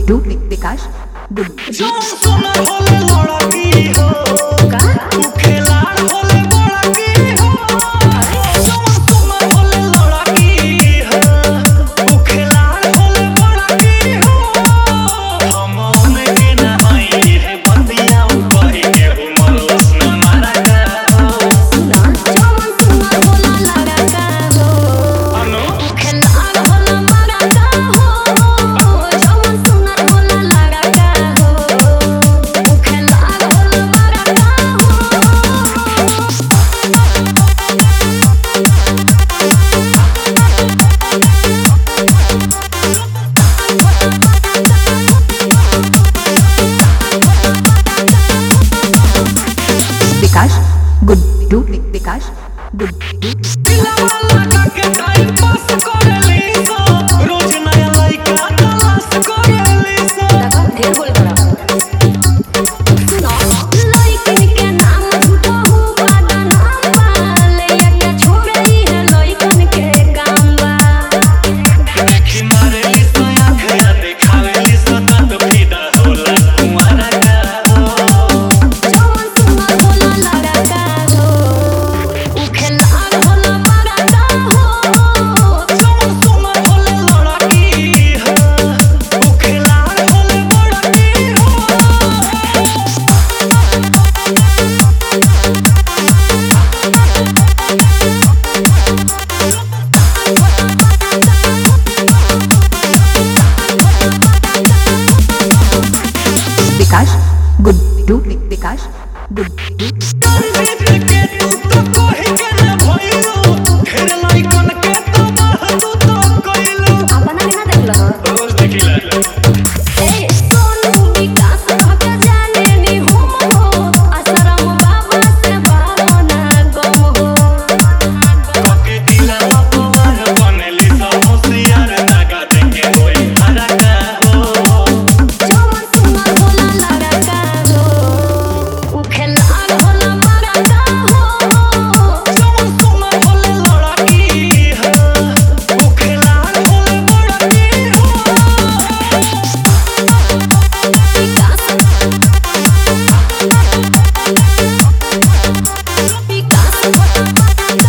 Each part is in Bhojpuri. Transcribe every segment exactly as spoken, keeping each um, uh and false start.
गुड्डू विकास गुड्डू जौन सुनर होले लड़की हो का तू खिलाड़ होले बड़की हो जौन सुनर होले लड़की हो तू खिलाड़ होले बड़की हो हम उनके ना हई है बंदिया कहि के उमरोस न मारा का हो सुना जौन सुनर होला लड़का हो अनु खिलाड़ होला मरका हो जौन सुनर होला लड़का हो खिलाड़ होला मरका हो विकास गुड्डू विकास गुड्डू दिलवा लगा के टाइम पास करेली सो रोज नया लइका तलाश करेली सो देखो ढेर बोल करा सुनो लइकन के नाम झूठा हो बादा नाम वाले के छोड़ई है लइकन के काम बा देखी मारेली सो आँखया देखावेली सो तात फिदा होला कुंवारा का हो जौन सुनर होला लड़का हो उ खिलाड़ होला मरका हो जौन सुनर होले लड़की हो तू खिलाड़ होले बड़की विकास गुड्डू विकास गुड्डू हो के तू तो कहि के ना भइलो ढेर लइकन के तो बाह तू तो कइलो अपना के ना देखलो रोज देखिला ए सोनू विकास का जाने नी हम हो असरम बाबा से बारो ना गम हो के दिलवा पवार बनेली सब होशियार लगा देखे होई हरा का हो जौन सुनर होला लड़का हो उ खिलाड़ होला मरका हो जौन सुनर होले लड़की हो तू खिलाड़ होले बड़की हो विकास विकास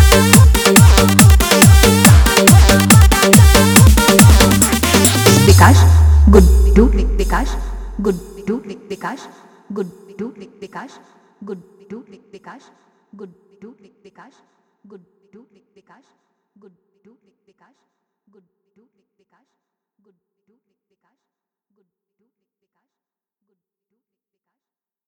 विकास गुड्डू विकास गुड्डू विकास गुड्डू विकास गुड्डू विकास गुड्डू विकास गुड्डू विकास गुड्डू विकास गुड्डू विकास गुड्डू विकास गुड्डू विकास